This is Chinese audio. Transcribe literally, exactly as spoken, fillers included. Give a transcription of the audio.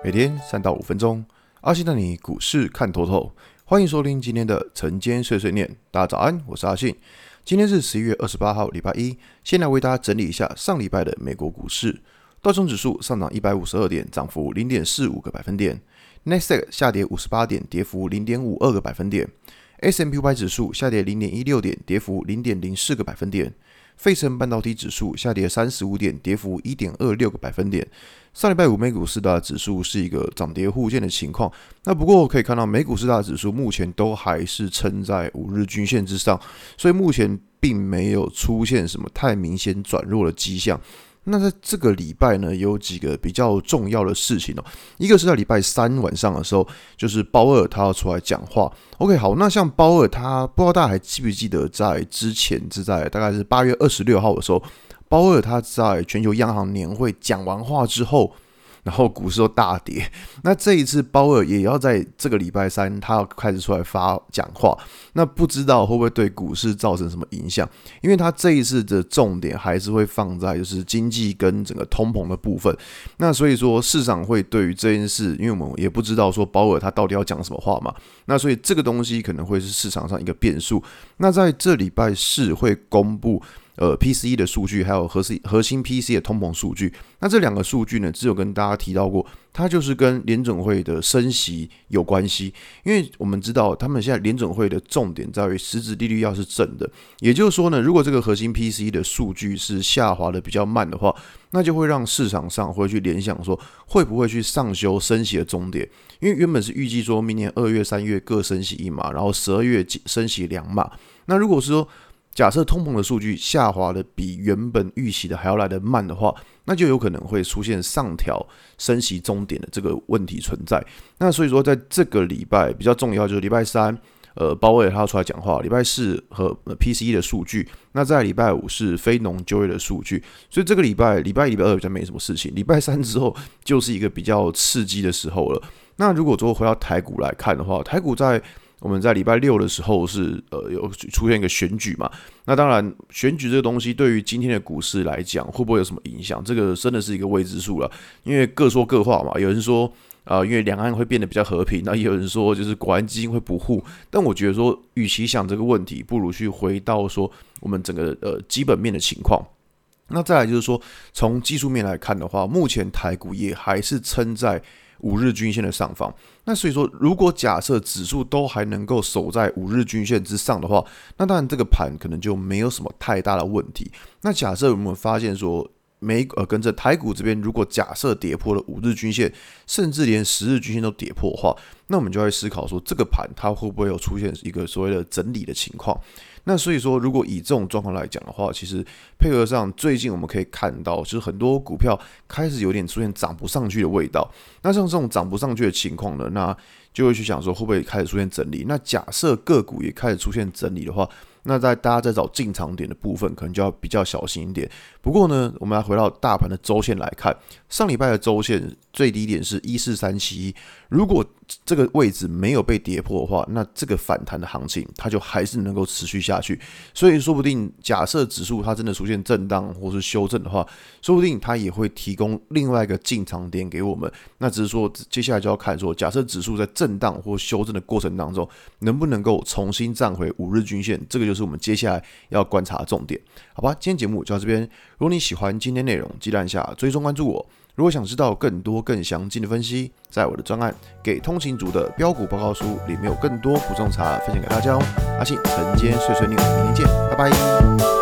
每天三到五分钟，阿信带你股市看透透。欢迎收听今天的晨间碎碎念。大家早安，我是阿信。今天是十一月二十八号，礼拜一。先来为大家整理一下上礼拜的美国股市。道琼指数上涨一百五十二点，涨幅 零点四五 个百分点。纳斯达克下跌五十八点，跌幅 零点五二 个百分点。S and P 五百 指数下跌 零点一六 点，跌幅 零点零四 个百分点。费城半导体指数下跌三十五点，跌幅 一点二六 个百分点。上礼拜五美股四大指数是一个涨跌互见的情况，那不过可以看到美股四大指数目前都还是撑在五日均线之上，所以目前并没有出现什么太明显转弱的迹象。那在这个礼拜呢，有几个比较重要的事情哦。一个是在礼拜三晚上的时候，就是鲍尔他要出来讲话。OK， 好，那像鲍尔他不知道大家还记不记得，在之前是在大概是八月二十六号的时候，鲍尔他在全球央行年会讲完话之后，然后股市都大跌。那这一次鲍尔也要在这个礼拜三，他要开始出来发讲话。那不知道会不会对股市造成什么影响？因为他这一次的重点还是会放在就是经济跟整个通膨的部分。那所以说市场会对于这件事，因为我们也不知道说鲍尔他到底要讲什么话嘛。那所以这个东西可能会是市场上一个变数。那在这礼拜四会公布。呃 ，P C E 的数据还有核心核心 P C 的通膨数据，那这两个数据呢，只有跟大家提到过，它就是跟联准会的升息有关系。因为我们知道，他们现在联准会的重点在于实质利率要是正的，也就是说呢，如果这个核心 P C E 的数据是下滑的比较慢的话，那就会让市场上会去联想说，会不会去上修升息的终点？因为原本是预计说明年二月、三月各升息一码，然后十二月升息两码。那如果是说假设通膨的数据下滑的比原本预期的还要来得慢的话，那就有可能会出现上调升息终点的这个问题存在。那所以说，在这个礼拜比较重要就是礼拜三，呃，鲍威尔他要出来讲话，礼拜四和 P C E 的数据，那在礼拜五是非农就业的数据。所以这个礼拜，礼拜一、礼拜二比较没什么事情，礼拜三之后就是一个比较刺激的时候了。那如果说回到台股来看的话，台股在我们在礼拜六的时候是呃有出现一个选举嘛，那当然选举这个东西对于今天的股市来讲会不会有什么影响？这个真的是一个未知数了，因为各说各话嘛。有人说啊、呃，因为两岸会变得比较和平，那也有人说就是国安基金会不护。但我觉得说，与其想这个问题，不如去回到说我们整个呃基本面的情况。那再来就是说，从技术面来看的话，目前台股也还是撑在五日均线的上方。那所以说，如果假设指数都还能够守在五日均线之上的话，那当然这个盘可能就没有什么太大的问题。那假设我们发现说，美呃跟着台股这边，如果假设跌破了五日均线，甚至连十日均线都跌破的话，那我们就会思考说，这个盘它会不会有出现一个所谓的整理的情况？那所以说，如果以这种状况来讲的话，其实配合上最近我们可以看到，就是很多股票开始有点出现涨不上去的味道。那像这种涨不上去的情况呢，那就会去想说，会不会开始出现整理？那假设个股也开始出现整理的话，那在大家在找进场点的部分，可能就要比较小心一点。不过呢，我们来回到大盘的周线来看，上礼拜的周线最低点是一四三七一，如果这个位置没有被跌破的话，那这个反弹的行情它就还是能够持续下去。所以说不定假设指数它真的出现震荡或是修正的话，说不定它也会提供另外一个进场点给我们。那只是说接下来就要看说，假设指数在震荡或修正的过程当中，能不能够重新站回五日均线，这个就是我们接下来要观察的重点。好吧，今天节目就到这边。如果你喜欢今天内容，记得按下追踪关注我。如果想知道更多更详尽的分析，在我的专案《给通勤族的标股报告书》里面有更多补充查分享给大家哦。阿信晨间碎碎念，明天见，拜拜。